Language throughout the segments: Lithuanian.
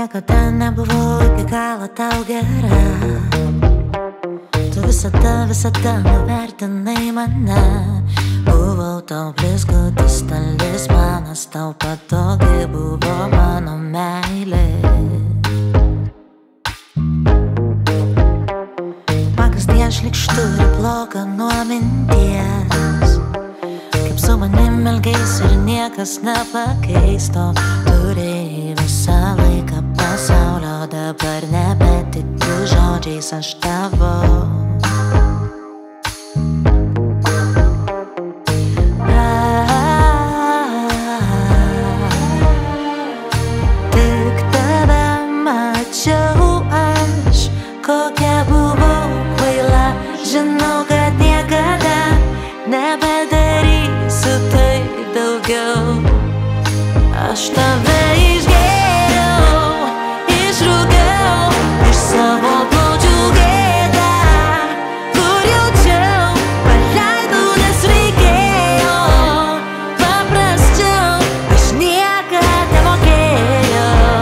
Niekada nebuvau iki galo tau gera. Tu visada nuvertinai mane. Buvau tau blizgutis talismanas, tau patogi buvo mano meilė. Man kasdien šlykštu ir bloga nuo minties, kaip su manim elgeis ir niekas nepakeisto. Turėjai visą laiką pasaulio, dabar nebetikiu žodžiais aš tavo. Tik tave mačiau aš, kokia buvau kvaila. Žinau, kad niekada nebedarysiu taip daugiau. Aš tave išgėriau, išrūkiau iš savo plaučių gėdą, kur jaučiau, paleidau, nes reikėjo. Paprasčiau, aš niekad nemokėjau.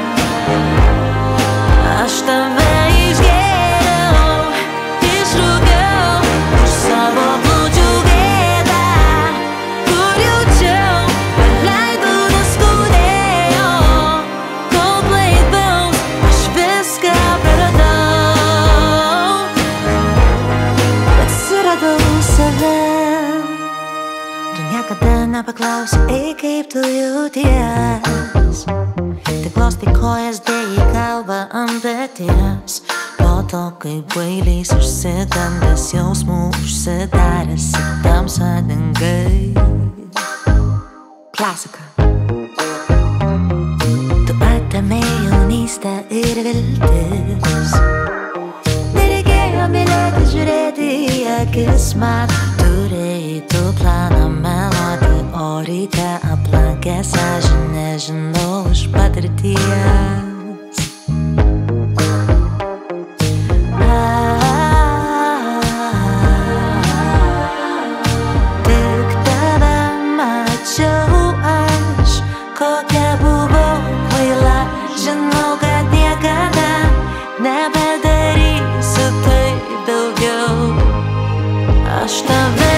Aš tave išgėriau, išrūkiau iš savo plaučių gėdą, kur jaučiau, paleidau, nes skaudėjo. Coldplay Bills, aš viską praradau, bet suradau save. Tu niekada nepaklausi, ei, kaip tu jauties. Tik glostai kojas, dėjai galvą ant peties. Po to, kai bailiais išsigandęs, jausmų užsidaręs į tamsą dingai. Klasika. Tu atėmei jaunystę ir viltis. Nereikėjo mylėti, žiūrėti į akis man. Turėjai tu planą, melodį, o ryte aplankė sąžinė, žinau iš patirties. Tik tave mačiau aš, kokia buvau kvaila. Žinau, kad niekada nebedarysiu taip daugiau. Aš tave